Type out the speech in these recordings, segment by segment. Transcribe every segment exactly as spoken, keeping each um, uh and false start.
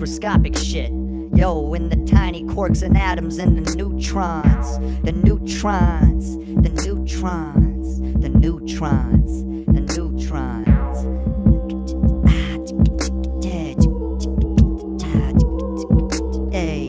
microscopic shit. Yo, in the tiny quarks and atoms and the neutrons, the neutrons, the neutrons, the neutrons, the neutrons. Hey.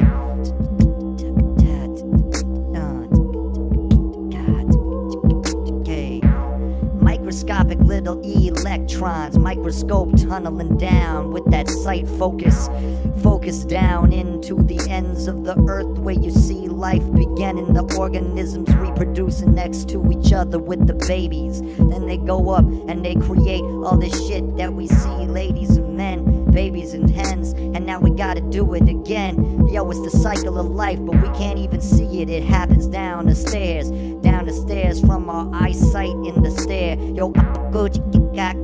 Microscopic little electrons, microscope tunneling down with that sight focus. Focus down into the ends of the earth where you see life beginning. The organisms reproducing next to each other with the babies. Then they go up and they create all this shit that we see, ladies and men, babies and hens. And now we gotta do it again. Yo, it's the cycle of life, but we can't even see it. It happens down the stairs, down the stairs from our eyesight in the stair. Yo, go got